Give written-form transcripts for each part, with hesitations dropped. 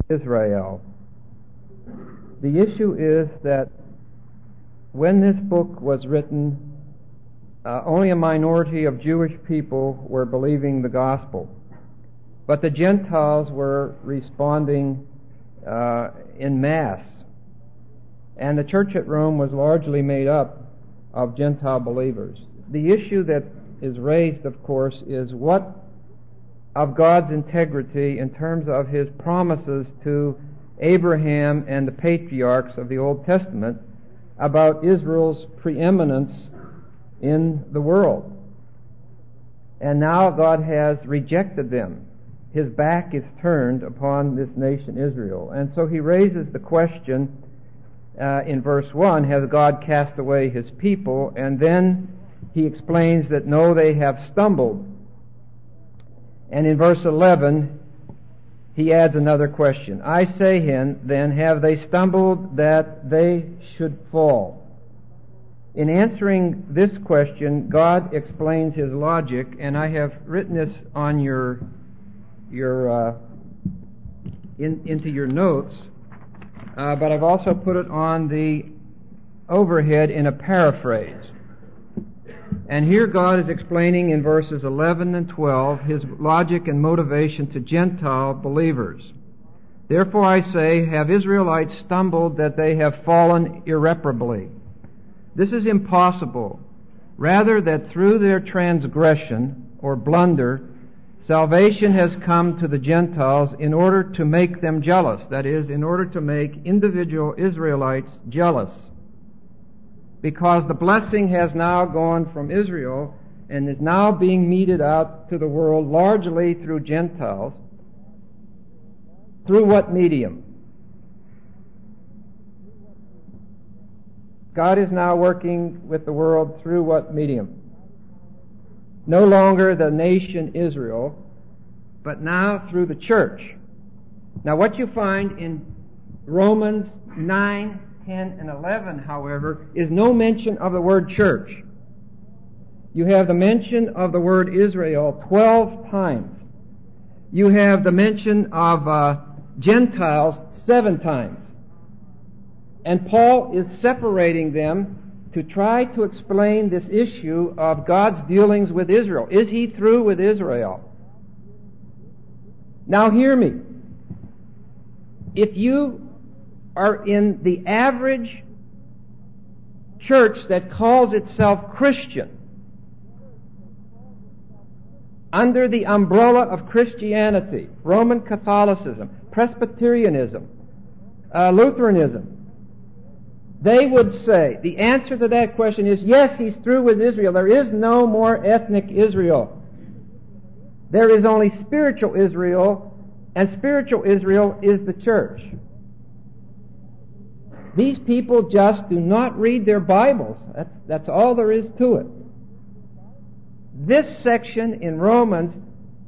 Israel. The issue is that when this book was written, only a minority of Jewish people were believing the gospel, but the Gentiles were responding in mass, and the church at Rome was largely made up of Gentile believers. The issue that is raised, of course, is what of God's integrity in terms of His promises to Abraham and the patriarchs of the Old Testament about Israel's preeminence in the world. And now God has rejected them. His back is turned upon this nation Israel. And so He raises the question in verse 1, has God cast away His people? And then He explains that no, they have stumbled. And in verse 11, He adds another question. I say then, have they stumbled that they should fall? In answering this question, God explains His logic, and I have written this on into your notes, but I've also put it on the overhead in a paraphrase. And here God is explaining in verses 11 and 12 His logic and motivation to Gentile believers. Therefore I say, have Israelites stumbled that they have fallen irreparably? This is impossible. Rather, that through their transgression or blunder, salvation has come to the Gentiles in order to make them jealous. That is, in order to make individual Israelites jealous. Because the blessing has now gone from Israel and is now being meted out to the world largely through Gentiles. Through what medium? God is now working with the world through what medium? No longer the nation Israel, but now through the church. Now what you find in Romans 9, 10, and 11, however, is no mention of the word church. You have the mention of the word Israel 12 times. You have the mention of Gentiles 7 times. And Paul is separating them to try to explain this issue of God's dealings with Israel. Is He through with Israel? Now hear me. If you are in the average church that calls itself Christian, under the umbrella of Christianity, Roman Catholicism, Presbyterianism, Lutheranism, they would say, the answer to that question is, yes, He's through with Israel. There is no more ethnic Israel. There is only spiritual Israel, and spiritual Israel is the church. These people just do not read their Bibles. That's all there is to it. This section in Romans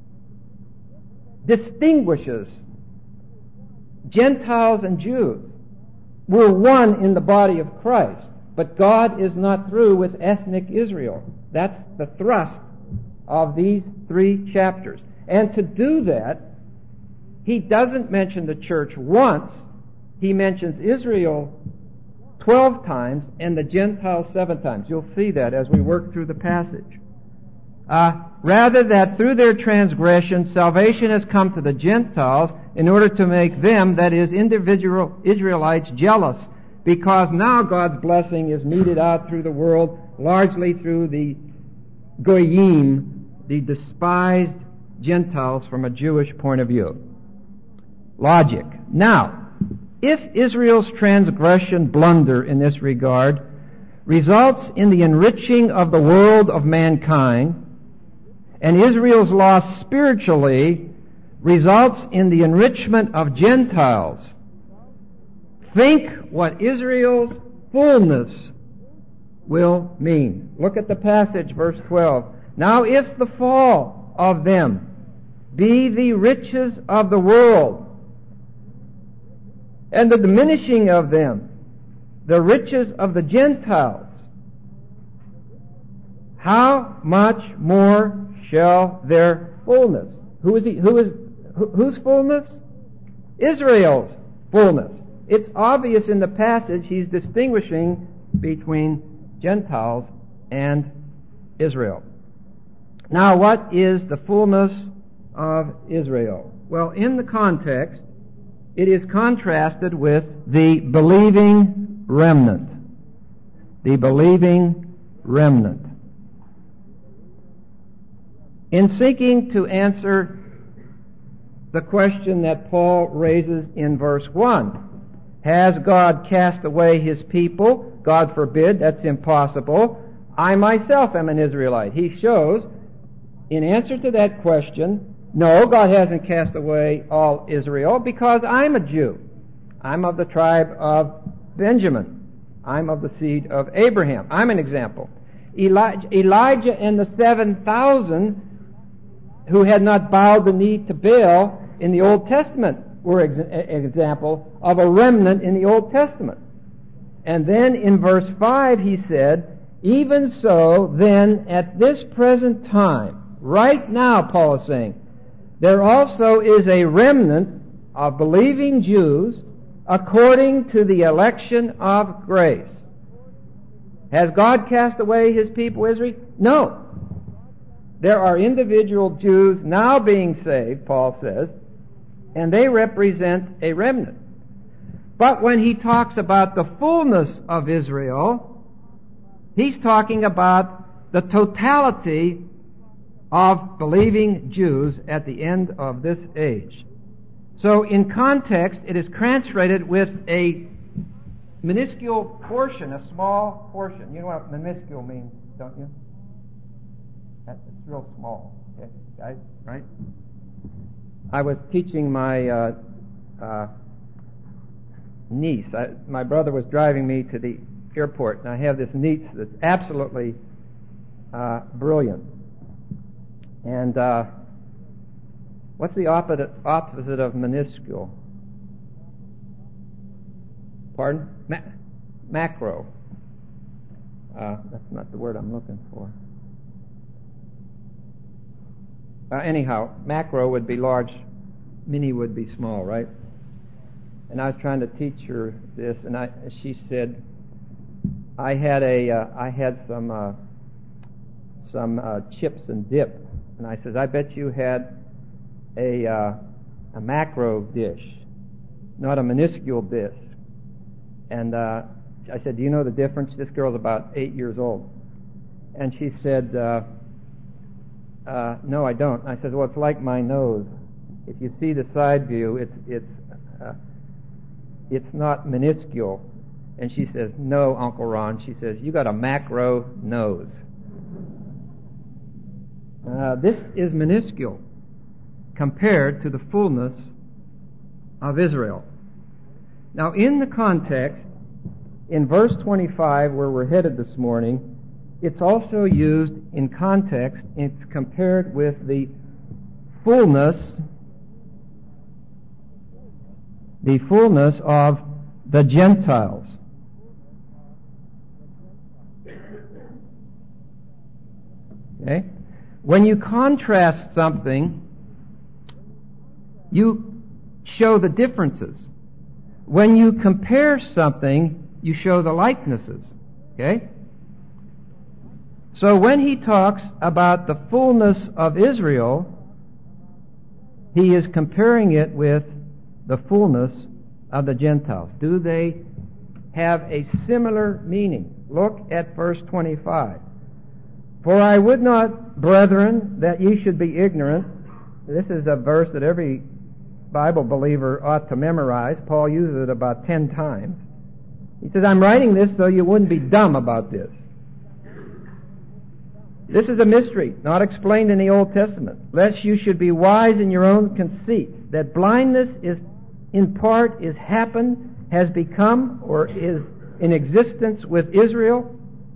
distinguishes Gentiles and Jews. We're one in the body of Christ, but God is not through with ethnic Israel. That's the thrust of these 3 chapters. And to do that, He doesn't mention the church once. He mentions Israel 12 times and the Gentiles 7 times. You'll see that as we work through the passage. Rather that through their transgression, salvation has come to the Gentiles in order to make them, that is, individual Israelites, jealous, because now God's blessing is meted out through the world, largely through the Goyim, the despised Gentiles from a Jewish point of view. Logic. Now, if Israel's transgression blunder in this regard results in the enriching of the world of mankind, and Israel's loss spiritually results in the enrichment of Gentiles, think what Israel's fullness will mean. Look at the passage, verse 12. Now if the fall of them be the riches of the world, and the diminishing of them the riches of the Gentiles, how much more shall their fullness? Whose fullness? Israel's fullness. It's obvious in the passage he's distinguishing between Gentiles and Israel. Now, what is the fullness of Israel? Well, in the context, it is contrasted with the believing remnant. The believing remnant. In seeking to answer the question that Paul raises in verse 1, has God cast away his people? God forbid, that's impossible. I myself am an Israelite. He shows, in answer to that question, no, God hasn't cast away all Israel because I'm a Jew. I'm of the tribe of Benjamin. I'm of the seed of Abraham. I'm an example. Elijah and the 7,000 who had not bowed the knee to Baal in the Old Testament were an example of a remnant in the Old Testament. And then in verse 5 he said, even so, then, at this present time, right now, Paul is saying, there also is a remnant of believing Jews according to the election of grace. Has God cast away his people Israel? No. There are individual Jews now being saved, Paul says, and they represent a remnant. But when he talks about the fullness of Israel, he's talking about the totality of believing Jews at the end of this age. So in context, it is translated with a minuscule portion, a small portion. You know what minuscule means, don't you? It's real small. Okay, guys, right? I was teaching my niece. My brother was driving me to the airport, and I have this niece that's absolutely brilliant. And what's the opposite of minuscule? Pardon? Macro. That's not the word I'm looking for. Anyhow, macro would be large, mini would be small, right? And I was trying to teach her this, and she said, I had some chips and dip, and I said, I bet you had a macro dish, not a minuscule dish. And I said, do you know the difference? This girl's about 8 years old, and she said, no, I don't. I said, well, it's like my nose. If you see the side view, it's not minuscule. And she says, no, Uncle Ron. She says, you got a macro nose. This is minuscule compared to the fullness of Israel. Now, in the context, in verse 25, where we're headed this morning, it's also used in context. It's compared with the fullness of the Gentiles. Okay? When you contrast something, you show the differences. When you compare something, you show the likenesses. Okay? So when he talks about the fullness of Israel, he is comparing it with the fullness of the Gentiles. Do they have a similar meaning? Look at verse 25. For I would not, brethren, that ye should be ignorant. This is a verse that every Bible believer ought to memorize. Paul uses it about 10 times. He says, I'm writing this so you wouldn't be dumb about this. This is a mystery, not explained in the Old Testament, lest you should be wise in your own conceit, that blindness is in part has become, or is in existence with Israel,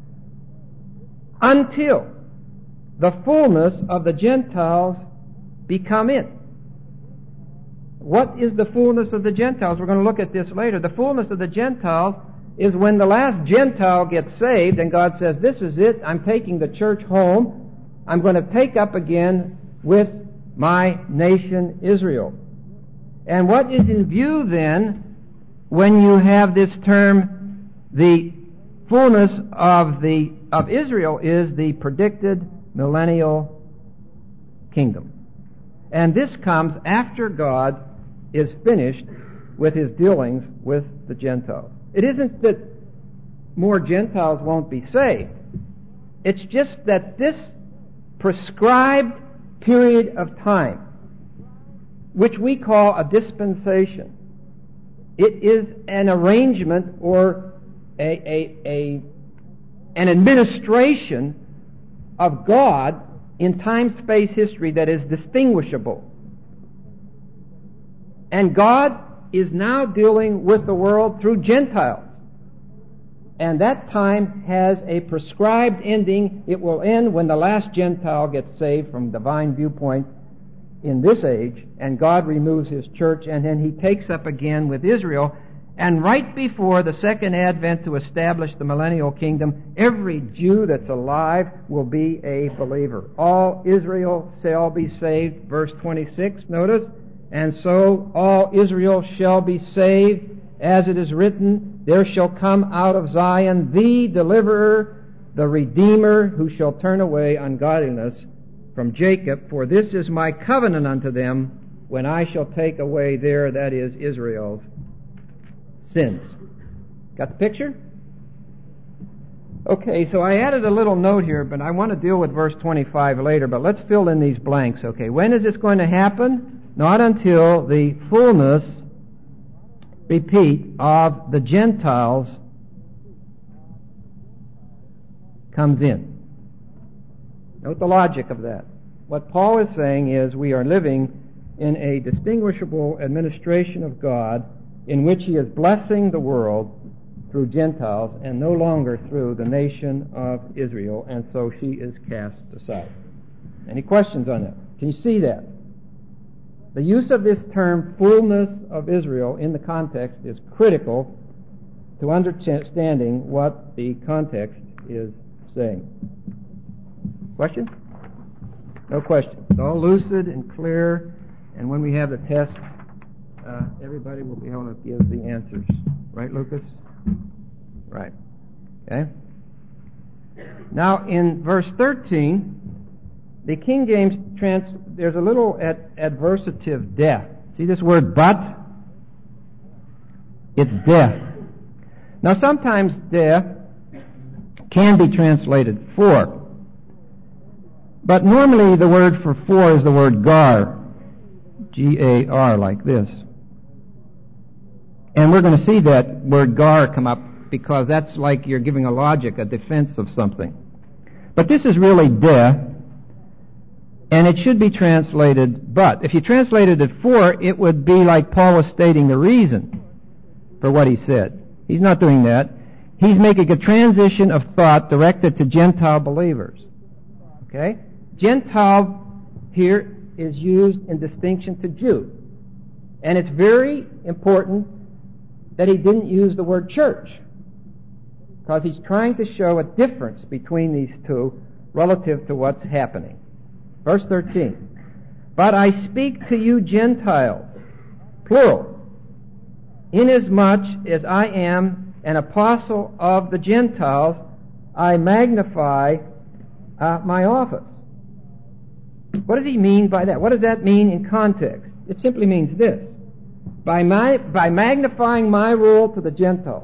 until the fullness of the Gentiles become in. What is the fullness of the Gentiles? We're going to look at this later. The fullness of the Gentiles is when the last Gentile gets saved and God says, this is it, I'm taking the church home, I'm going to take up again with my nation Israel. And what is in view then when you have this term, the fullness of Israel, is the predicted millennial kingdom. And this comes after God is finished with his dealings with the Gentiles. It isn't that more Gentiles won't be saved. It's just that this prescribed period of time, which we call a dispensation, it is an arrangement or an administration of God in time-space history that is distinguishable. And God is now dealing with the world through Gentiles. And that time has a prescribed ending. It will end when the last Gentile gets saved from divine viewpoint in this age, and God removes his church, and then he takes up again with Israel. And right before the second advent to establish the millennial kingdom, every Jew that's alive will be a believer. All Israel shall be saved, verse 26, notice. And so all Israel shall be saved, as it is written, there shall come out of Zion the deliverer, the Redeemer, who shall turn away ungodliness from Jacob. For this is my covenant unto them, when I shall take away their, that is, Israel's, sins. Got the picture? Okay, so I added a little note here, but I want to deal with verse 25 later, but let's fill in these blanks. Okay, when is this going to happen? Not until the fullness, repeat, of the Gentiles comes in. Note the logic of that. What Paul is saying is we are living in a distinguishable administration of God in which he is blessing the world through Gentiles and no longer through the nation of Israel, and so she is cast aside. Any questions on that? Can you see that? The use of this term, fullness of Israel, in the context is critical to understanding what the context is saying. Question? No question. It's all lucid and clear, and when we have the test, everybody will be able to give the answers. Right, Lucas? Right. Okay? Now, in verse 13, the King James there's a little adversative death. See this word but? It's death. Now sometimes death can be translated for. But normally the word for is the word gar. G-A-R, like this. And we're going to see that word gar come up because that's like you're giving a logic, a defense of something. But this is really death. And it should be translated but. If you translated it for, it would be like Paul was stating the reason for what he said. He's not doing that. He's making a transition of thought directed to Gentile believers. Okay? Gentile here is used in distinction to Jew. And it's very important that he didn't use the word church, because he's trying to show a difference between these two relative to what's happening. Verse 13, but I speak to you Gentiles, plural, inasmuch as I am an apostle of the Gentiles, I magnify my office. What does he mean by that? What does that mean in context? It simply means this. By magnifying my role to the Gentiles,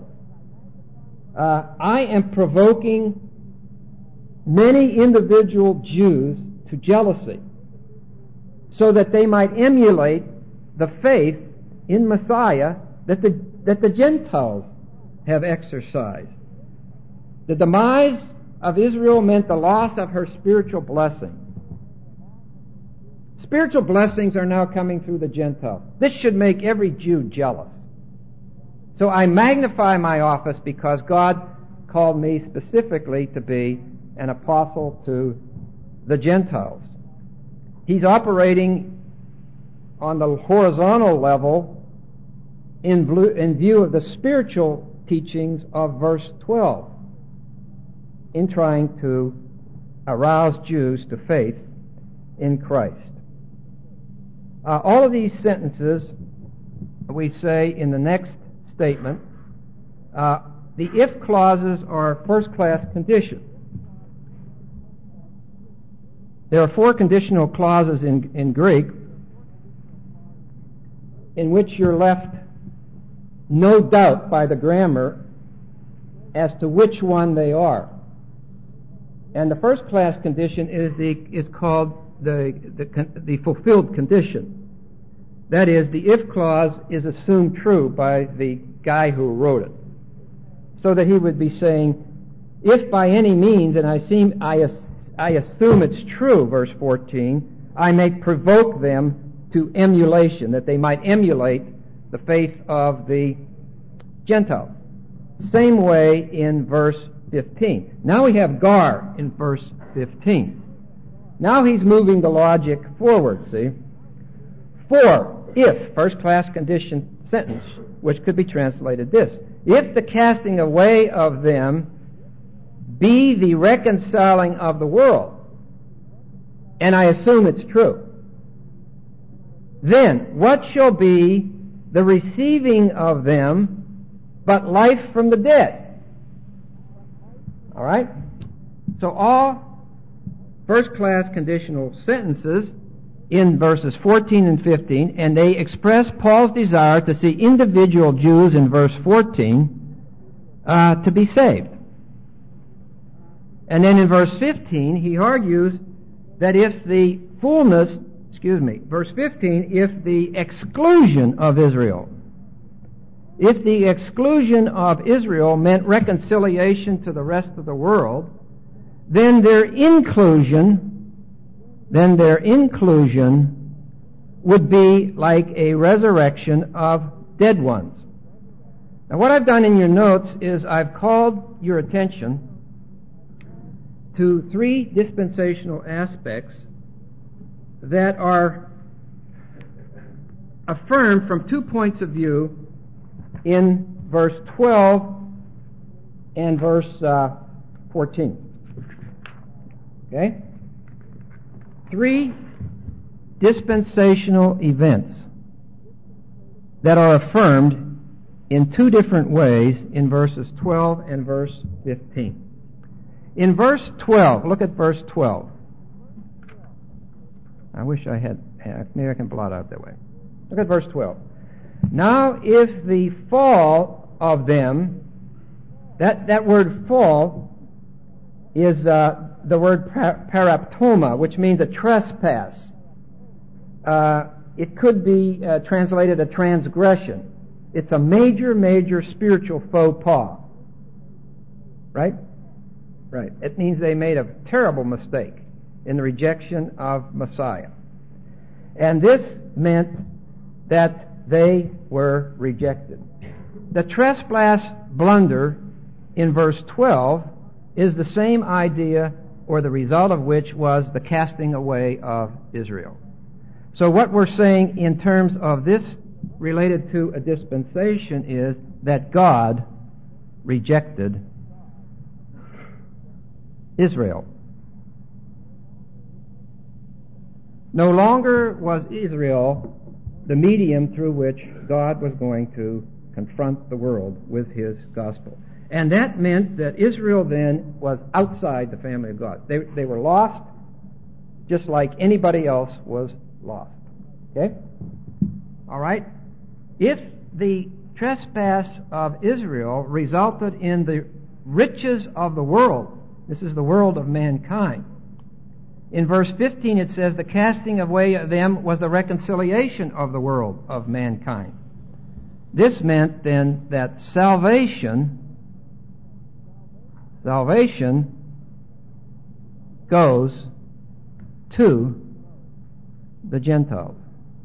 I am provoking many individual Jews to jealousy, so that they might emulate the faith in Messiah that the Gentiles have exercised. The demise of Israel meant the loss of her spiritual blessing. Spiritual blessings are now coming through the Gentiles. This should make every Jew jealous. So I magnify my office because God called me specifically to be an apostle to the Gentiles. He's operating on the horizontal level in view of the spiritual teachings of verse 12 in trying to arouse Jews to faith in Christ. All of these sentences we say in the next statement, the if clauses are first-class conditions. There are 4 conditional clauses in Greek in which you're left no doubt by the grammar as to which one they are. And the first-class condition is called the fulfilled condition. That is, the if clause is assumed true by the guy who wrote it. So that he would be saying, if by any means, and I assume it's true, verse 14, I may provoke them to emulation, that they might emulate the faith of the Gentiles. Same way in verse 15. Now we have gar in verse 15. Now he's moving the logic forward, see? For, if, first-class condition sentence, which could be translated this, if the casting away of them be the reconciling of the world, and I assume it's true, then what shall be the receiving of them but life from the dead? All right? So all first-class conditional sentences in verses 14 and 15, and they express Paul's desire to see individual Jews in verse 14 to be saved. And then in verse 15, he argues that if the verse 15, if the exclusion of Israel meant reconciliation to the rest of the world, then their inclusion would be like a resurrection of dead ones. Now what I've done in your notes is I've called your attention to 3 dispensational aspects that are affirmed from 2 points of view in verse 12 and verse 14. Okay? 3 dispensational events that are affirmed in 2 different ways in verses 12 and verse 15. In verse 12, look at verse 12. I wish I had, maybe I can blot out that way. Look at verse 12. Now if the fall of them, that word fall is the word paraptoma, which means a trespass. It could be translated a transgression. It's a major spiritual faux pas. Right? Right. It means they made a terrible mistake in the rejection of Messiah. And this meant that they were rejected. The trespass blunder in verse 12 is the same idea, or the result of which was the casting away of Israel. So what we're saying in terms of this related to a dispensation is that God rejected Israel. No longer was Israel the medium through which God was going to confront the world with his gospel. And that meant that Israel then was outside the family of God. They were lost just like anybody else was lost. Okay? All right? If the trespass of Israel resulted in the riches of the world, this is the world of mankind. In verse 15 it says the casting away of them was the reconciliation of the world of mankind. This meant then that salvation goes to the Gentiles.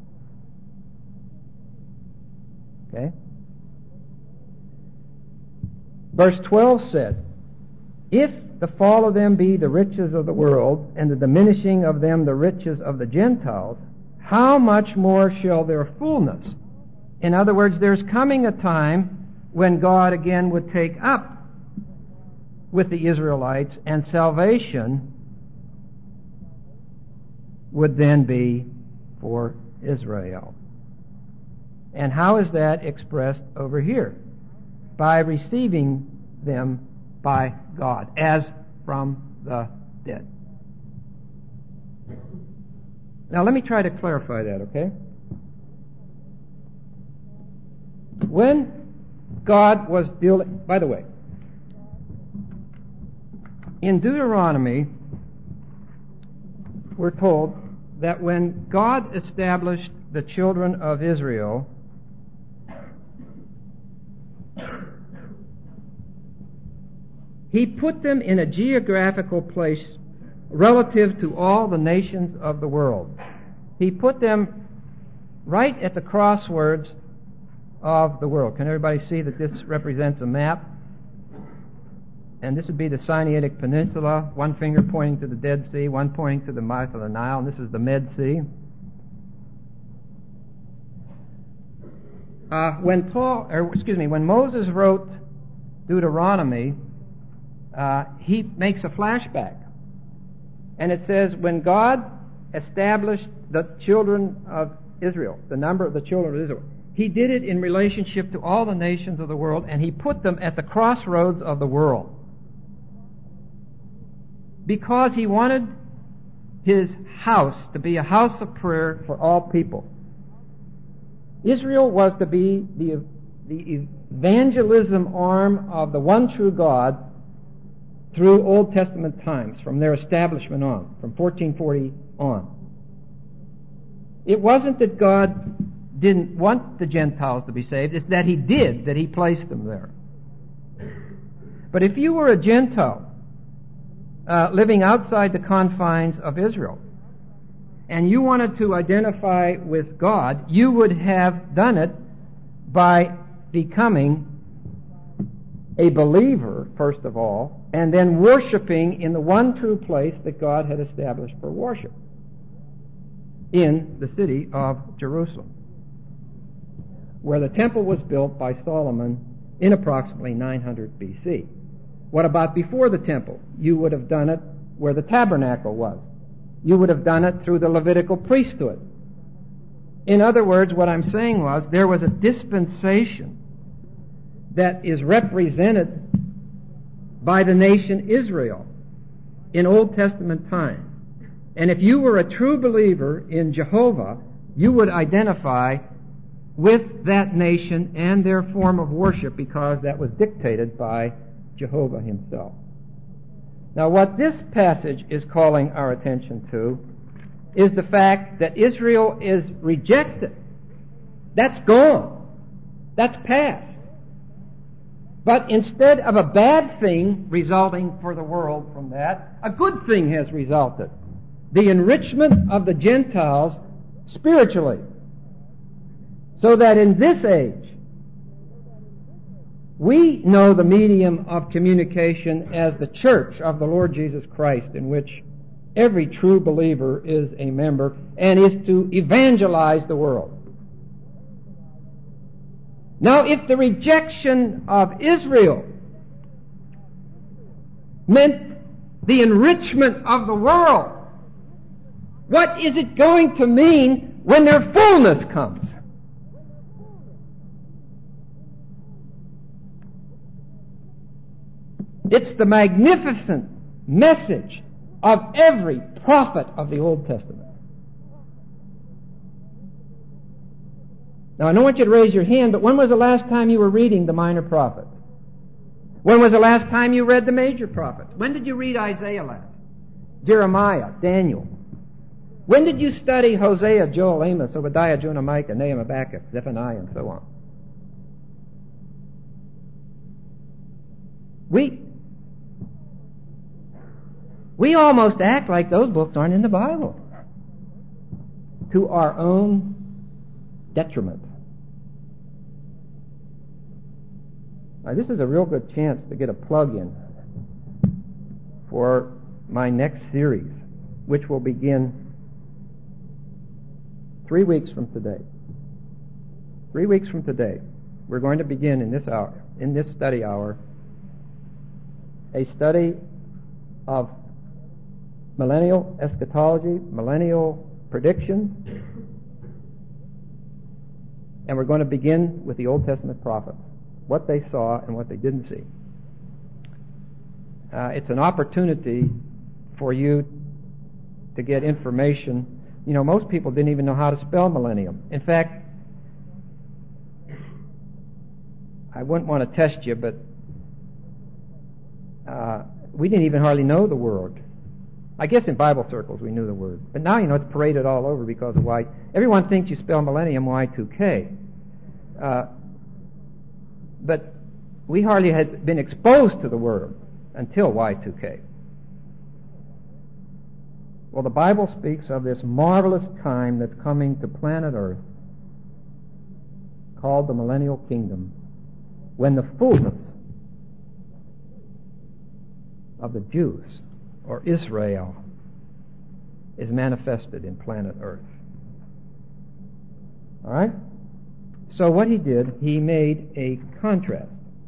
Okay? Verse 12 said, if the fall of them be the riches of the world, and the diminishing of them the riches of the Gentiles, how much more shall their fullness? In other words, there's coming a time when God again would take up with the Israelites, and salvation would then be for Israel. And how is that expressed over here? By receiving them by God, as from the dead. Now let me try to clarify that, okay? When God was dealing... By the way, in Deuteronomy, we're told that when God established the children of Israel, He put them in a geographical place relative to all the nations of the world. He put them right at the crossroads of the world. Can everybody see that this represents a map? And this would be the Sinaitic Peninsula, one finger pointing to the Dead Sea, one pointing to the mouth of the Nile, and this is the Med Sea. When Moses wrote Deuteronomy, he makes a flashback. And it says, when God established the children of Israel, the number of the children of Israel, He did it in relationship to all the nations of the world, and He put them at the crossroads of the world. Because He wanted His house to be a house of prayer for all people. Israel was to be the evangelism arm of the one true God through Old Testament times, from their establishment on, from 1440 on. It wasn't that God didn't want the Gentiles to be saved, it's that He did, that He placed them there. But if you were a Gentile living outside the confines of Israel, and you wanted to identify with God, you would have done it by becoming a believer, first of all, and then worshiping in the one true place that God had established for worship, in the city of Jerusalem, where the temple was built by Solomon in approximately 900 BC. What about before the temple? You would have done it where the tabernacle was. You would have done it through the Levitical priesthood. In other words, what I'm saying was, there was a dispensation that is represented by the nation Israel in Old Testament times. And if you were a true believer in Jehovah, you would identify with that nation and their form of worship, because that was dictated by Jehovah Himself. Now, what this passage is calling our attention to is the fact that Israel is rejected. That's gone. That's past. But instead of a bad thing resulting for the world from that, a good thing has resulted. The enrichment of the Gentiles spiritually. So that in this age, we know the medium of communication as the church of the Lord Jesus Christ, in which every true believer is a member and is to evangelize the world. Now, if the rejection of Israel meant the enrichment of the world, what is it going to mean when their fullness comes? It's the magnificent message of every prophet of the Old Testament. Now, I don't want you to raise your hand, but when was the last time you were reading the minor prophets? When was the last time you read the major prophets? When did you read Isaiah last? Jeremiah, Daniel? When did you study Hosea, Joel, Amos, Obadiah, Jonah, Micah, Nahum, Habakkuk, Zephaniah, and so on? We almost act like those books aren't in the Bible, to our own detriment. Now, this is a real good chance to get a plug-in for my next series, which will begin 3 weeks from today. 3 weeks from today, we're going to begin in this study hour, a study of millennial eschatology, millennial prediction, And we're going to begin with the Old Testament prophets, what they saw and what they didn't see. It's an opportunity for you to get information. You know, most people didn't even know how to spell millennium. In fact, I wouldn't want to test you, but we didn't even hardly know the word. I guess in Bible circles we knew the word. But now, you know, it's paraded all over because of Y. Everyone thinks you spell millennium Y2K. But we hardly had been exposed to the word until Y2K. Well, the Bible speaks of this marvelous time that's coming to planet Earth called the Millennial Kingdom, when the fullness of the Jews, or Israel, is manifested in planet Earth. All right? So what he did, he made a contrast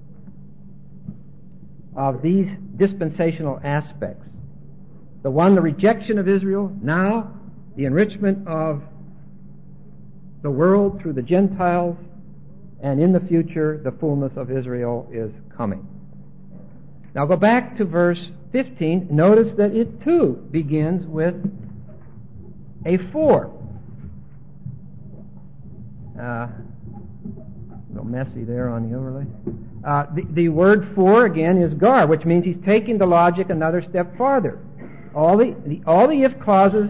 of these dispensational aspects. The one, the rejection of Israel; now, the enrichment of the world through the Gentiles; and in the future, the fullness of Israel is coming. Now go back to verse 15. Notice that it too begins with a for. A little messy there on the overlay. The word for, again, is gar, which means he's taking the logic another step farther. All the if clauses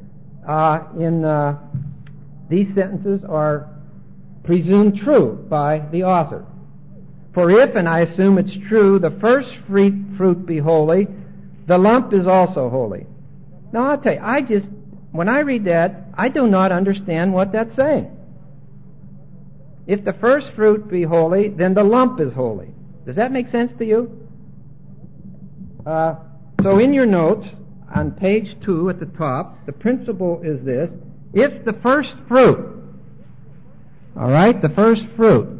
in these sentences are presumed true by the author. For if, and I assume it's true, the first fruit be holy, the lump is also holy. Now I'll tell you, when I read that, I do not understand what that's saying. If the first fruit be holy, then the lump is holy. Does that make sense to you? So in your notes, on page 2 at the top, the principle is this: if the first fruit, all right, the first fruit.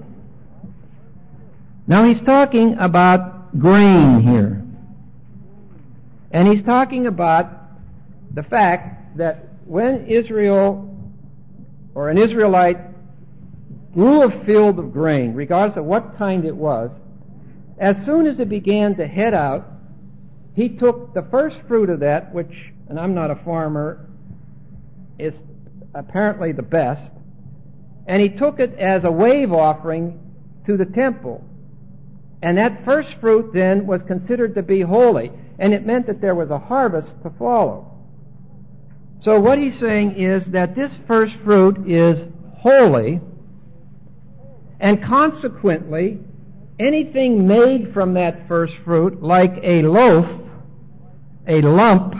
Now he's talking about grain here. And he's talking about the fact that when Israel, or an Israelite, grew a field of grain, regardless of what kind it was, as soon as it began to head out, he took the first fruit of that, which, and I'm not a farmer, is apparently the best, and he took it as a wave offering to the temple. And that first fruit then was considered to be holy, and it meant that there was a harvest to follow. So what he's saying is that this first fruit is holy, and consequently, anything made from that first fruit, like a loaf, a lump,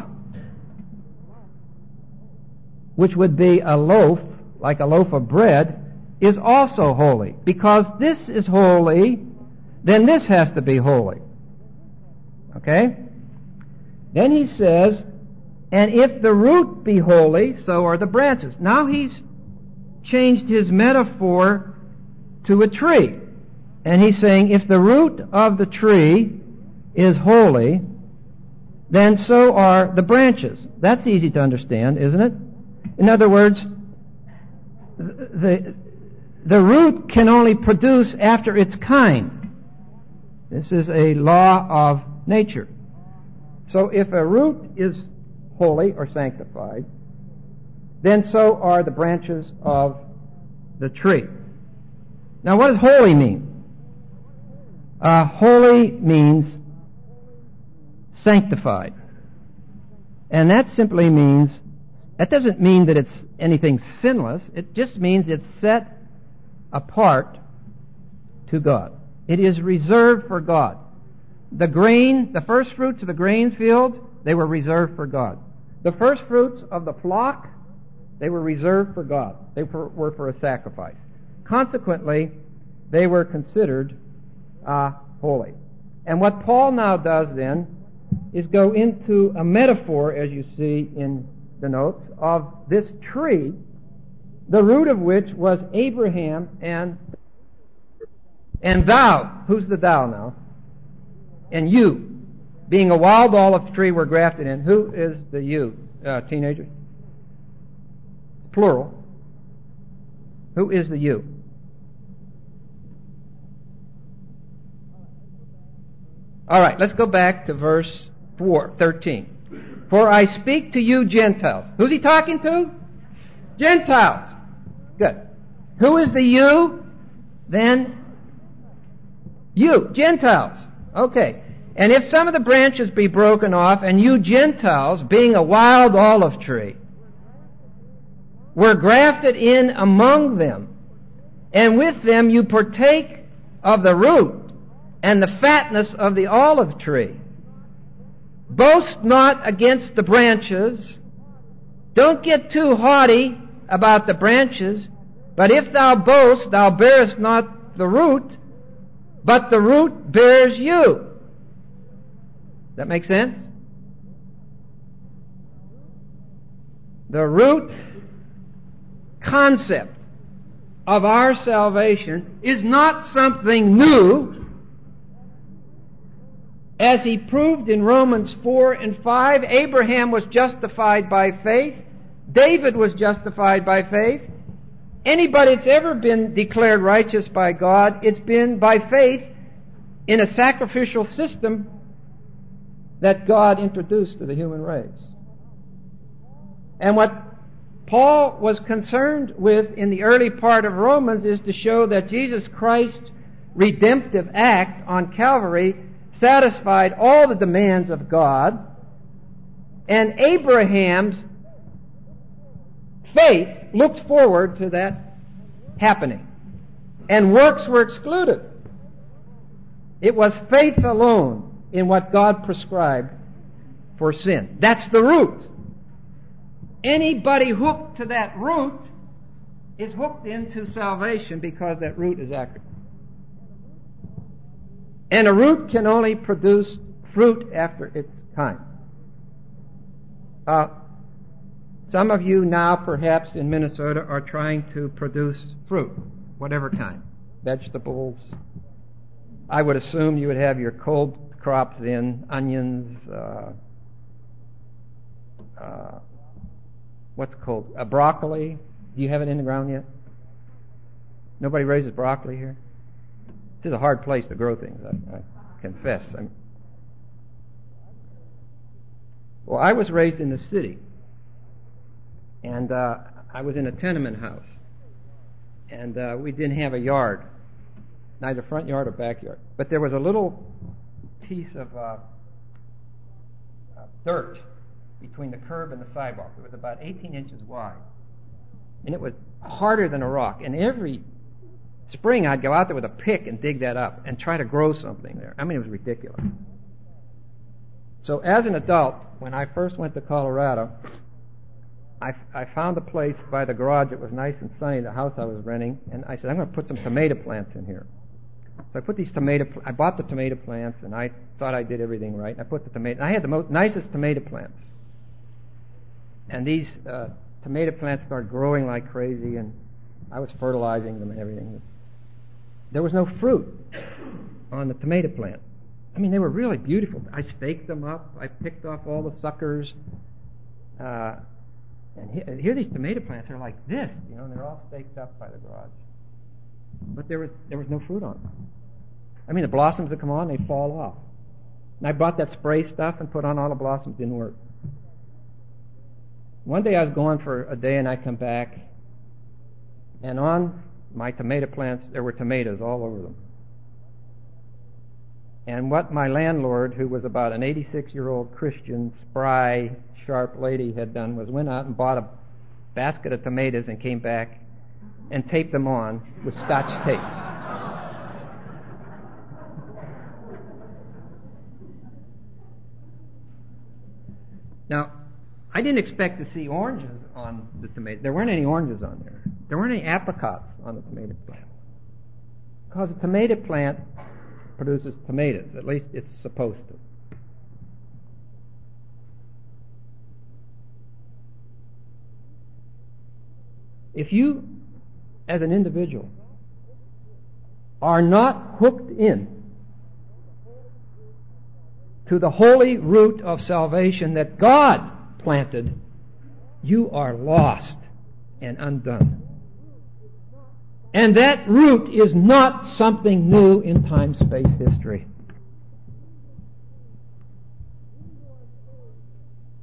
which would be a loaf, like a loaf of bread, is also holy. Because this is holy, then this has to be holy. Okay? Then he says, and if the root be holy, so are the branches. Now he's changed his metaphor to a tree. And he's saying, if the root of the tree is holy, then so are the branches. That's easy to understand, isn't it? In other words, the root can only produce after its kind. This is a law of nature. So if a root is holy or sanctified, then so are the branches of the tree. Now what does holy mean? Holy means sanctified. And that simply means, that doesn't mean that it's anything sinless. It just means it's set apart to God. It is reserved for God. The grain, the first fruits of the grain field, they were reserved for God. The first fruits of the flock, they were reserved for God. They were for a sacrifice. Consequently, they were considered holy. And what Paul now does then is go into a metaphor, as you see in the notes, of this tree, the root of which was Abraham and thou. Who's the thou now? And you. Being a wild olive tree we're grafted in. Who is the you? Teenagers? It's plural. Who is the you? All right, let's go back to verse 13. For I speak to you Gentiles. Who's he talking to? Gentiles. Good. Who is the you? Then you, Gentiles. Okay. And if some of the branches be broken off, and you Gentiles, being a wild olive tree, were grafted in among them, and with them you partake of the root and the fatness of the olive tree. Boast not against the branches. Don't get too haughty about the branches. But if thou boast, thou bearest not the root, but the root bears you. That make sense? The root concept of our salvation is not something new, as he proved in Romans 4 and 5. Abraham was justified by faith. David was justified by faith. Anybody that's ever been declared righteous by God, it's been by faith in a sacrificial system that God introduced to the human race. And what Paul was concerned with in the early part of Romans is to show that Jesus Christ's redemptive act on Calvary satisfied all the demands of God, and Abraham's faith looked forward to that happening, and works were excluded. It was faith alone in what God prescribed for sin. That's the root. Anybody hooked to that root is hooked into salvation because that root is accurate. And a root can only produce fruit after its kind. Some of you now, perhaps in Minnesota, are trying to produce fruit, whatever kind. Vegetables. I would assume you would have your cold crops in, onions, what's it called? Broccoli. Do you have it in the ground yet? Nobody raises broccoli here? This is a hard place to grow things, I confess. Well, I was raised in the city. And I was in a tenement house. And we didn't have a yard. Neither front yard or backyard. But there was a little piece of dirt between the curb and the sidewalk. It was about 18 inches wide. And it was harder than a rock. And every spring I'd go out there with a pick and dig that up and try to grow something there. I mean, it was ridiculous. So as an adult, when I first went to Colorado, I found a place by the garage that was nice and sunny, the house I was renting, and I said, I'm going to put some tomato plants in here. So I put these I bought the tomato plants, and I thought I did everything right. And I had the nicest tomato plants. And these tomato plants started growing like crazy, and I was fertilizing them and everything. There was no fruit on the tomato plant. I mean, they were really beautiful. I staked them up. I picked off all the suckers. And here these tomato plants are like this, and they're all staked up by the garage. But there was no fruit on them. I mean, the blossoms that come on, they fall off. And I bought that spray stuff and put on all the blossoms. Didn't work. One day I was gone for a day, and I come back, and on my tomato plants there were tomatoes all over them. And what my landlord, who was about an 86-year-old Christian, spry, sharp lady, had done was went out and bought a basket of tomatoes and came back and taped them on with Scotch tape. Now, I didn't expect to see oranges on the tomato. There weren't any oranges on there. There weren't any apricots on the tomato plant. Because the tomato plant produces tomatoes. At least it's supposed to. If you, as an individual, are not hooked in to the holy root of salvation that God planted, you are lost and undone. And that root is not something new in time-space history.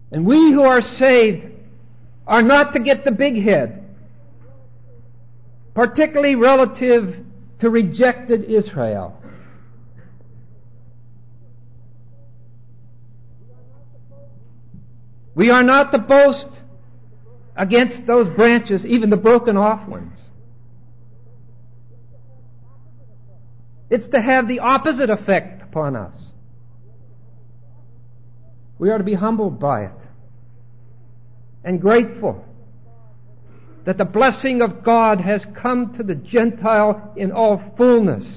And we who are saved are not to get the big head, particularly relative to rejected Israel. We are not to boast against those branches, even the broken off ones. It's to have the opposite effect upon us. We are to be humbled by it and grateful that the blessing of God has come to the Gentile in all fullness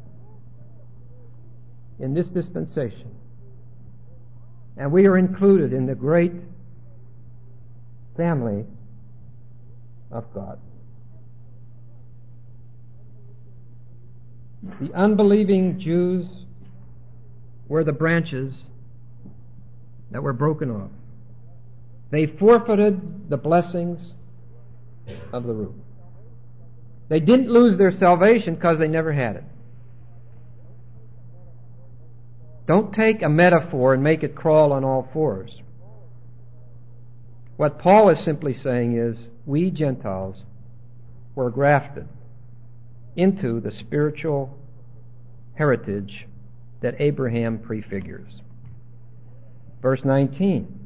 in this dispensation. And we are included in the great family of God. The unbelieving Jews were the branches that were broken off. They forfeited the blessings of the root. They didn't lose their salvation because they never had it. Don't take a metaphor and make it crawl on all fours. What Paul is simply saying is, we Gentiles were grafted into the spiritual heritage that Abraham prefigures. Verse 19.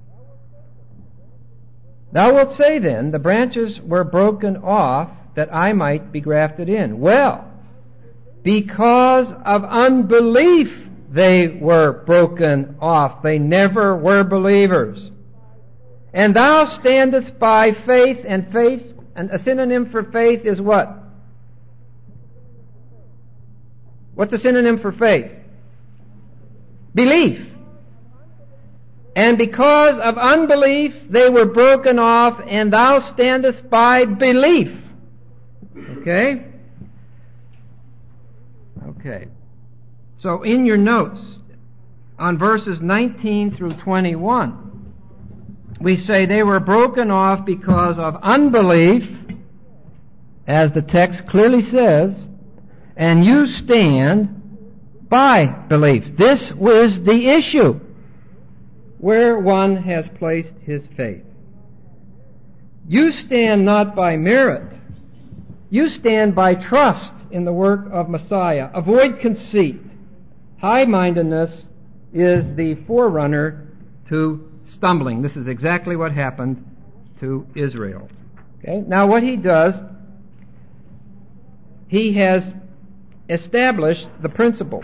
Thou wilt say then, the branches were broken off that I might be grafted in. Well, because of unbelief they were broken off. They never were believers. And thou standest by faith, and a synonym for faith is what? What's a synonym for faith? Belief. And because of unbelief they were broken off, and thou standest by belief. Okay? Okay. So in your notes, on verses 19 through 21, we say they were broken off because of unbelief, as the text clearly says, and you stand by belief. This was the issue where one has placed his faith. You stand not by merit. You stand by trust in the work of Messiah. Avoid conceit. High-mindedness is the forerunner to stumbling. This is exactly what happened to Israel. Okay? Now what he does, he has established the principle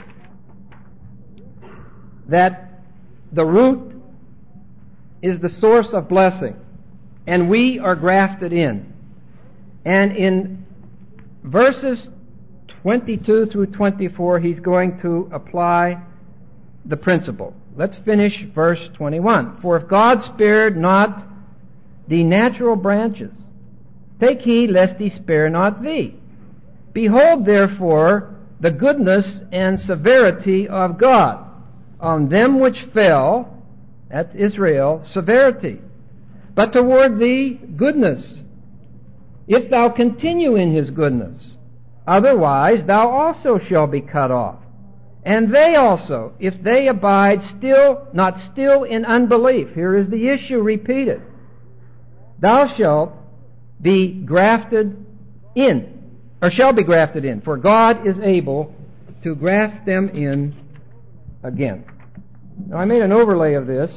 that the root is the source of blessing, and we are grafted in. And in verses 22 through 24, he's going to apply the principle. Let's finish verse 21. For if God spared not the natural branches, take heed lest he spare not thee. Behold, therefore, the goodness and severity of God on them which fell, that's Israel, severity, but toward thee goodness, if thou continue in his goodness. Otherwise thou also shalt be cut off. And they also, if they abide not still in unbelief. Here is the issue repeated. Thou shalt be grafted in, or shall be grafted in, for God is able to graft them in again. Now I made an overlay of this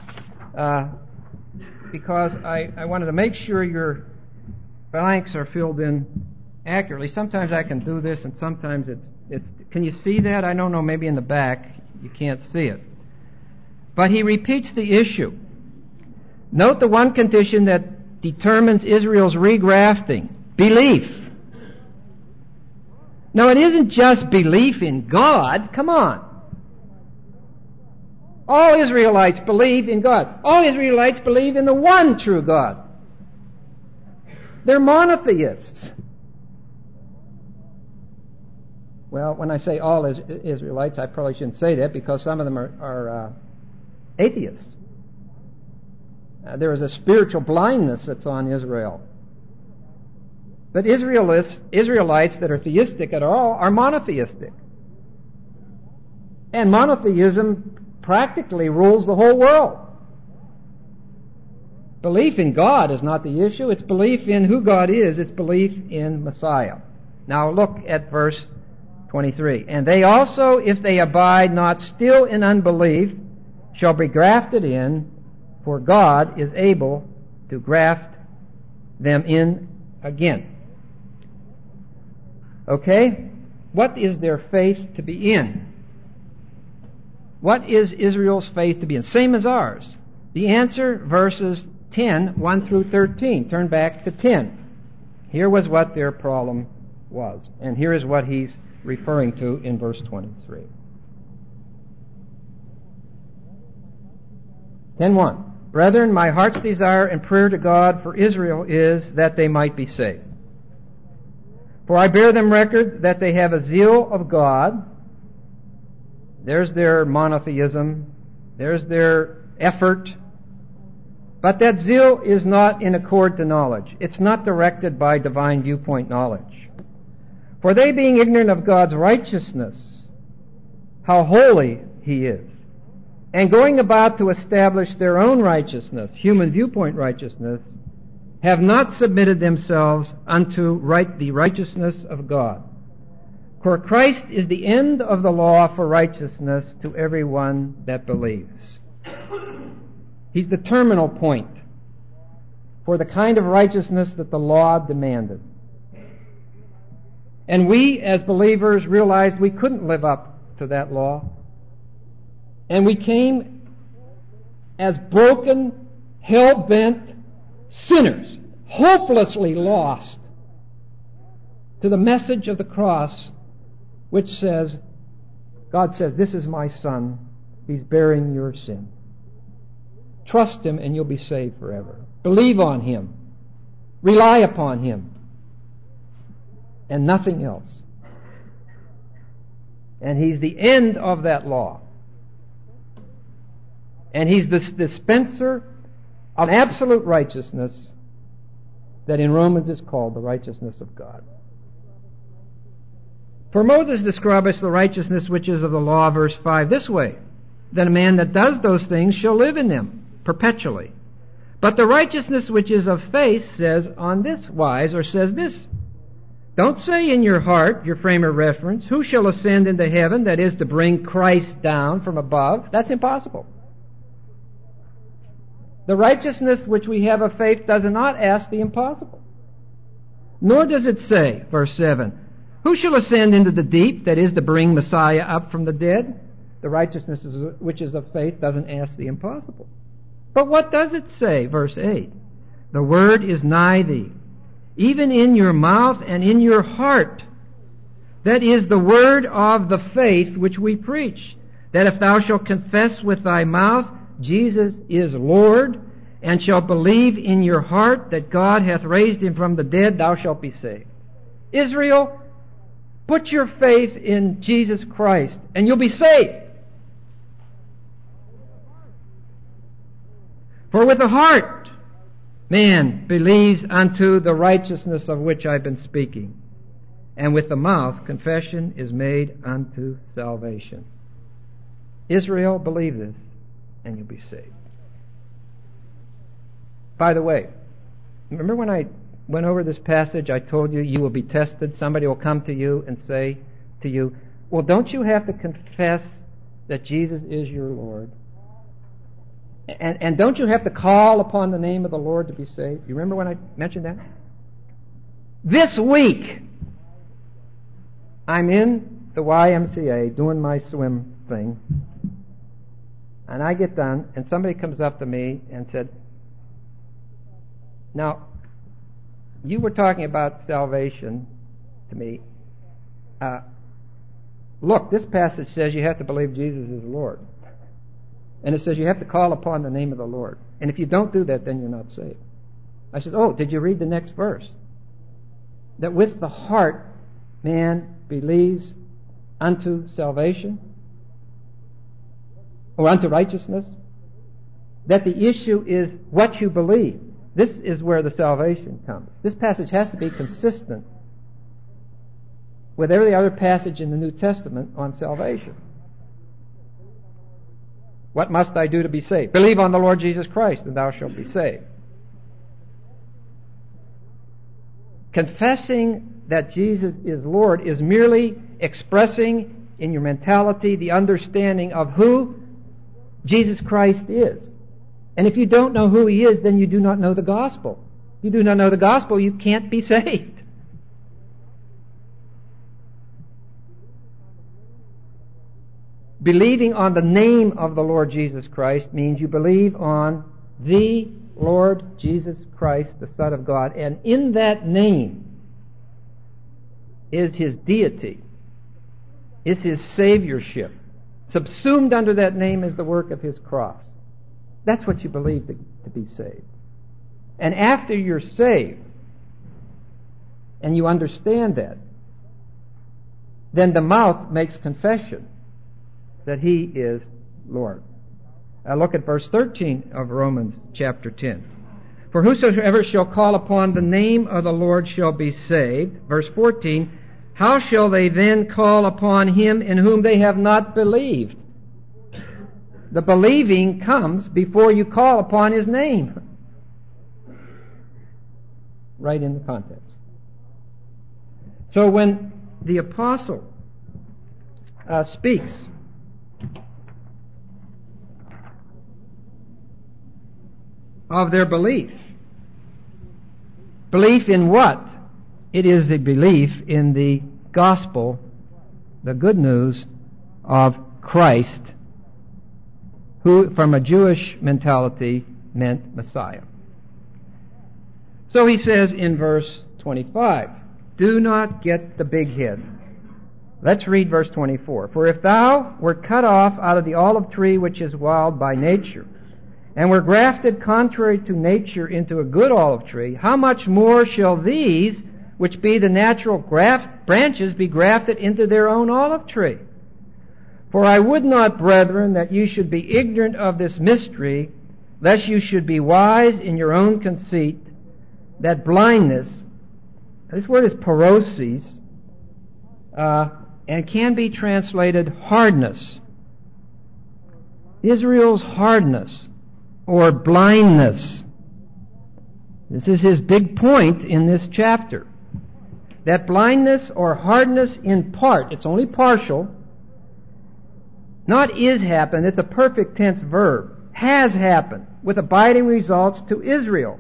because I wanted to make sure your blanks are filled in accurately. Sometimes I can do this, and sometimes it's. Can you see that? I don't know. Maybe in the back you can't see it. But he repeats the issue. Note the one condition that determines Israel's regrafting: belief. Now it isn't just belief in God. Come on. All Israelites believe in God. All Israelites believe in the one true God. They're monotheists. Well, when I say all Israelites, I probably shouldn't say that because some of them are atheists. There is a spiritual blindness that's on Israel. But Israelites that are theistic at all are monotheistic. And monotheism practically rules the whole world. Belief in God is not the issue. It's belief in who God is. It's belief in Messiah. Now look at verse 23. And they also, if they abide not still in unbelief, shall be grafted in, for God is able to graft them in again. Okay? What is their faith to be in? What is Israel's faith to be in? Same as ours. The answer, verses 10, 1 through 13. Turn back to 10. Here was what their problem was. And here is what he's referring to in verse 23. 10:1. Brethren, my heart's desire and prayer to God for Israel is that they might be saved. For I bear them record that they have a zeal of God. There's their monotheism. There's their effort. But that zeal is not in accord to knowledge. It's not directed by divine viewpoint knowledge. For they, being ignorant of God's righteousness, how holy He is, and going about to establish their own righteousness, human viewpoint righteousness, have not submitted themselves unto the righteousness of God. For Christ is the end of the law for righteousness to everyone that believes. He's the terminal point for the kind of righteousness that the law demanded. And we, as believers, realized we couldn't live up to that law. And we came as broken, hell-bent sinners, hopelessly lost, to the message of the cross, which says, God says, this is my Son. He's bearing your sin. Trust Him and you'll be saved forever. Believe on Him. Rely upon Him. And nothing else. And He's the end of that law. And He's the dispenser of absolute righteousness that in Romans is called the righteousness of God. For Moses describes the righteousness which is of the law, verse 5, this way, that a man that does those things shall live in them perpetually. But the righteousness which is of faith says on this wise, or says this, don't say in your heart, your frame of reference, who shall ascend into heaven, that is to bring Christ down from above. That's impossible. The righteousness which we have of faith does not ask the impossible. Nor does it say, verse 7, who shall ascend into the deep, that is to bring Messiah up from the dead? The righteousness which is of faith doesn't ask the impossible. But what does it say? Verse 8, the word is nigh thee, even in your mouth and in your heart. That is the word of the faith which we preach, that if thou shalt confess with thy mouth Jesus is Lord, and shalt believe in your heart that God hath raised Him from the dead, thou shalt be saved. Israel, put your faith in Jesus Christ, and you'll be saved. For with the heart man believes unto the righteousness of which I've been speaking, and with the mouth confession is made unto salvation. Israel, believe this, and you'll be saved. By the way, remember when I went over this passage, I told you you will be tested. Somebody will come to you and say to you, well, don't you have to confess that Jesus is your Lord? And don't you have to call upon the name of the Lord to be saved? You remember when I mentioned that? This week, I'm in the YMCA doing my swim thing, and I get done, and somebody comes up to me and said, now, you were talking about salvation to me. Look, this passage says you have to believe Jesus is Lord. And it says you have to call upon the name of the Lord. And if you don't do that, then you're not saved. I said, oh, did you read the next verse? That with the heart man believes unto salvation, or unto righteousness. That the issue is what you believe. This is where the salvation comes. This passage has to be consistent with every other passage in the New Testament on salvation. What must I do to be saved? Believe on the Lord Jesus Christ, and thou shalt be saved. Confessing that Jesus is Lord is merely expressing in your mentality the understanding of who Jesus Christ is. And if you don't know who He is, then you do not know the gospel. If you do not know the gospel, you can't be saved. Believing on the name of the Lord Jesus Christ means you believe on the Lord Jesus Christ, the Son of God, and in that name is His deity, is His saviorship. Subsumed under that name is the work of His cross. That's what you believe to be saved. And after you're saved, and you understand that, then the mouth makes confession that He is Lord. Now look at verse 13 of Romans chapter 10. For whosoever shall call upon the name of the Lord shall be saved. Verse 14, how shall they then call upon Him in whom they have not believed? The believing comes before you call upon His name. Right in the context. So when the apostle speaks of their belief in what? It is the belief in the gospel, the good news of Christ, who from a Jewish mentality meant Messiah. So he says in verse 25, do not get the big head. Let's read verse 24. For if thou were cut off out of the olive tree which is wild by nature, and were grafted contrary to nature into a good olive tree, how much more shall these, which be the natural branches, be grafted into their own olive tree? For I would not, brethren, that you should be ignorant of this mystery, lest you should be wise in your own conceit, that blindness, this word is paroses, and can be translated hardness. Israel's hardness, or blindness. This is his big point in this chapter. That blindness or hardness in part, it's only partial, not is happened, it's a perfect tense verb, has happened with abiding results to Israel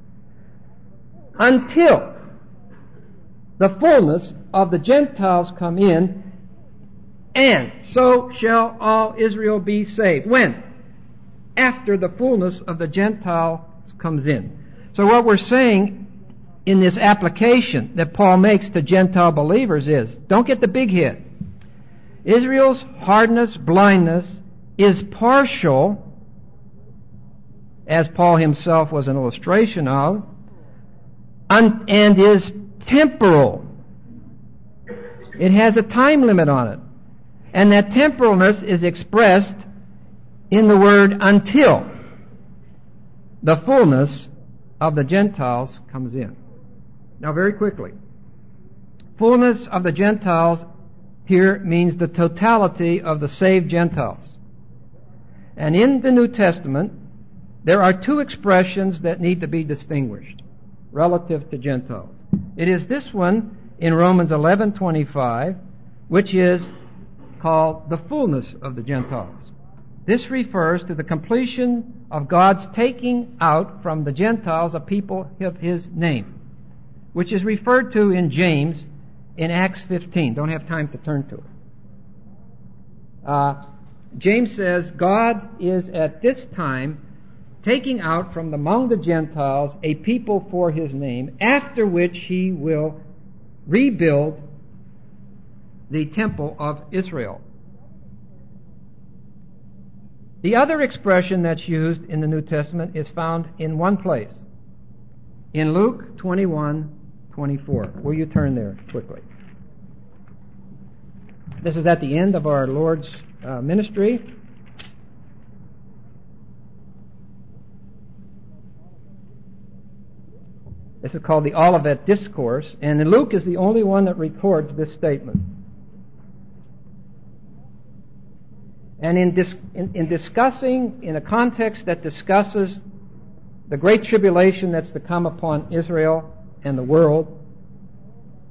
until the fullness of the Gentiles come in, and so shall all Israel be saved. When? After the fullness of the Gentiles comes in. So what we're saying in this application that Paul makes to Gentile believers is, don't get the big head. Israel's hardness, blindness is partial, as Paul himself was an illustration of, and is temporal. It has a time limit on it. And that temporalness is expressed in the word until the fullness of the Gentiles comes in. Now very quickly, fullness of the Gentiles here means the totality of the saved Gentiles. And in the New Testament, there are two expressions that need to be distinguished relative to Gentiles. It is this one in Romans 11:25, which is called the fullness of the Gentiles. This refers to the completion of God's taking out from the Gentiles a people of His name, which is referred to in James in Acts 15. Don't have time to turn to it. James says God is at this time taking out from among the Gentiles a people for His name, after which He will rebuild the temple of Israel. The other expression that's used in the New Testament is found in one place, in Luke 21:24. Will you turn there quickly? This is at the end of our Lord's ministry. This is called the Olivet Discourse, and Luke is the only one that records this statement. And in discussing, in a context that discusses the great tribulation that's to come upon Israel and the world,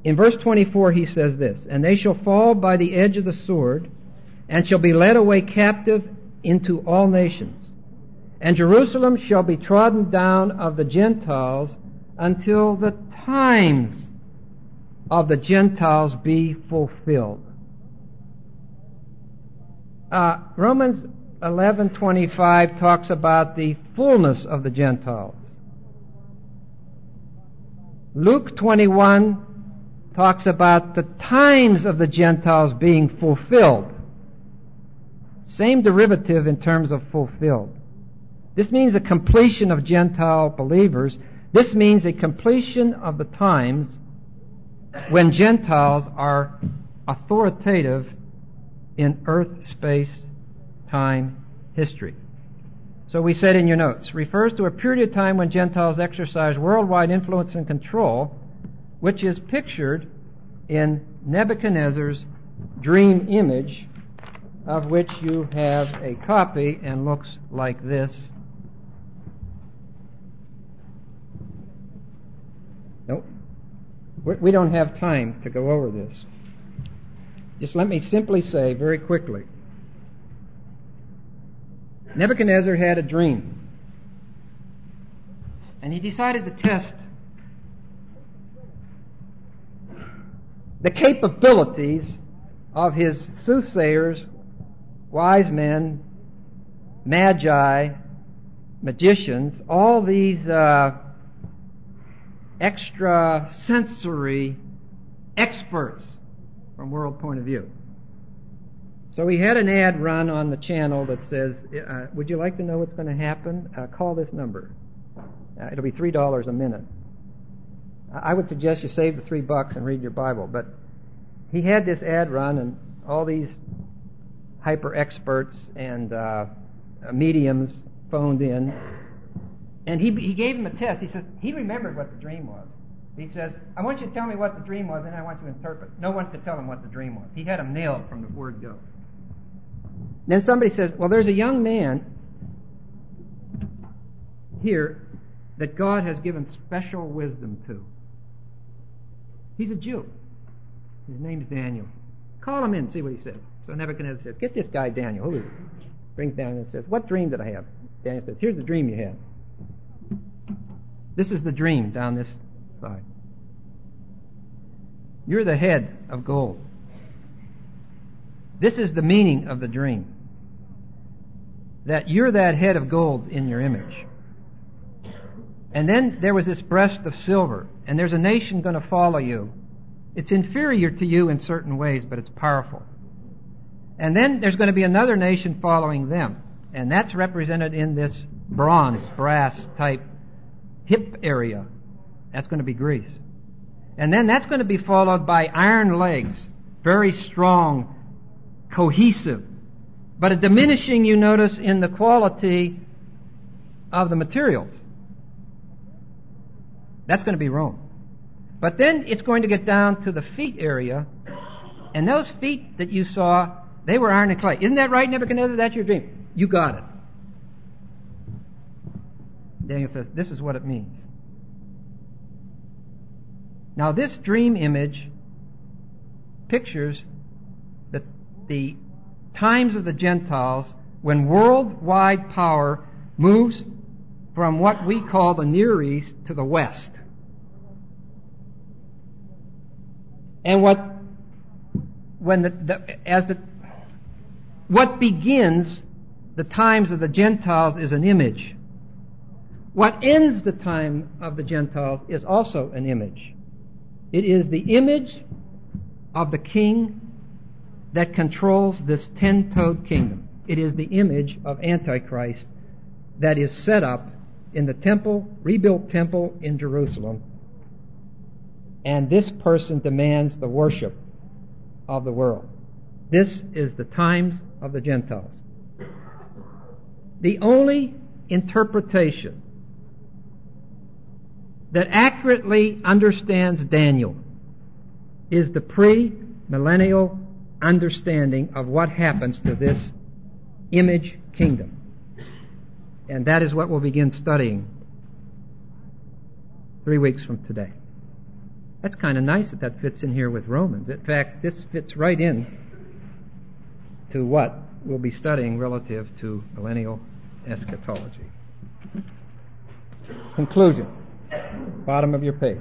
In verse 24 he says this, "And they shall fall by the edge of the sword, and shall be led away captive into all nations. And Jerusalem shall be trodden down of the Gentiles until the times of the Gentiles be fulfilled." Romans 11:25 talks about the fullness of the Gentiles. Luke 21 talks about the times of the Gentiles being fulfilled. Same derivative in terms of fulfilled. This means a completion of Gentile believers. This means a completion of the times when Gentiles are authoritative in earth, space, time, history. So we said in your notes, refers to a period of time when Gentiles exercise worldwide influence and control, which is pictured in Nebuchadnezzar's dream image, of which you have a copy and looks like this. Nope. We don't have time to go over this. Just let me simply say very quickly, Nebuchadnezzar had a dream, and he decided to test the capabilities of his soothsayers, wise men, magi, magicians, all these extra sensory experts from world point of view. So he had an ad run on the channel that says, would you like to know what's going to happen? Call this number. It'll be $3 a minute. I would suggest you save the $3 and read your Bible. But he had this ad run, and all these hyper experts and mediums phoned in. And he gave him a test. He said he remembered what the dream was. He says, I want you to tell me what the dream was, and I want you to interpret. No one could tell him what the dream was. He had him nailed from the word go. Then somebody says, well, there's a young man here that God has given special wisdom to. He's a Jew. His name's Daniel. Call him in and see what he says. So Nebuchadnezzar says, get this guy Daniel. Who is it? Brings Daniel and says, what dream did I have? Daniel says, here's the dream you had. This is the dream down this side. You're the head of gold. This is the meaning of the dream. That you're that head of gold in your image. And then there was this breast of silver, and there's a nation going to follow you. It's inferior to you in certain ways, but it's powerful. And then there's going to be another nation following them, and that's represented in this bronze, brass type hip area. That's going to be Greece. And then that's going to be followed by iron legs, very strong, cohesive, but a diminishing, you notice, in the quality of the materials. That's going to be Rome. But then it's going to get down to the feet area, and those feet that you saw, they were iron and clay. Isn't that right, Nebuchadnezzar? That's your dream. You got it. Daniel says, this is what it means. Now, this dream image pictures the times of the Gentiles when worldwide power moves from what we call the Near East to the West. And what begins the times of the Gentiles is an image. What ends the time of the Gentiles is also an image. It is the image of the king that controls this 10-toed kingdom. It is the image of Antichrist that is set up in the temple, rebuilt temple in Jerusalem. And this person demands the worship of the world. This is the times of the Gentiles. The only interpretation that accurately understands Daniel is the pre-millennial understanding of what happens to this image kingdom. And that is what we'll begin studying 3 weeks from today. That's kind of nice that fits in here with Romans. In fact, this fits right in to what we'll be studying relative to millennial eschatology. Conclusion. Bottom of your page.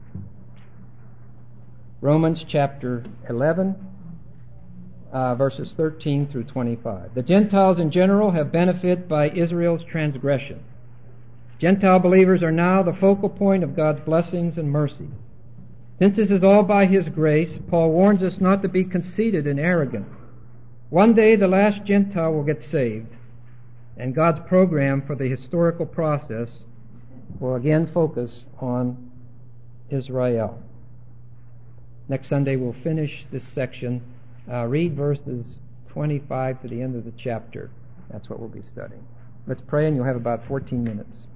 Romans chapter 11, verses 13 through 25. The Gentiles in general have benefited by Israel's transgression. Gentile believers are now the focal point of God's blessings and mercy. Since this is all by His grace, Paul warns us not to be conceited and arrogant. One day the last Gentile will get saved, and God's program for the historical process will again focus on Israel. Next Sunday we'll finish this section. Read verses 25 to the end of the chapter. That's what we'll be studying. Let's pray, and you'll have about 14 minutes.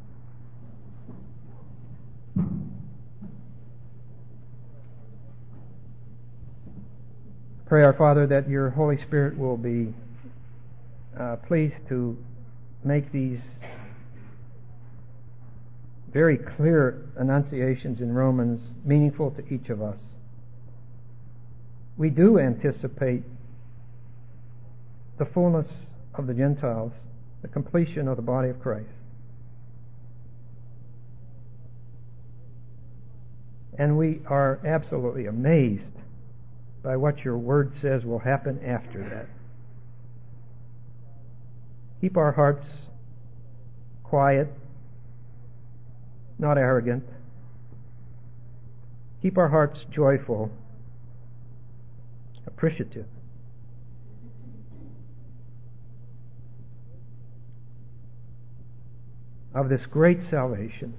Pray, our Father, that your Holy Spirit will be pleased to make these very clear enunciations in Romans meaningful to each of us. We do anticipate the fullness of the Gentiles, the completion of the body of Christ. And we are absolutely amazed by what your word says will happen after that. Keep our hearts quiet, not arrogant. Keep our hearts joyful, appreciative. Of this great salvation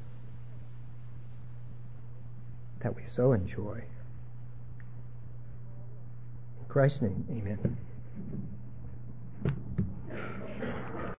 that we so enjoy. In Christ's name, amen.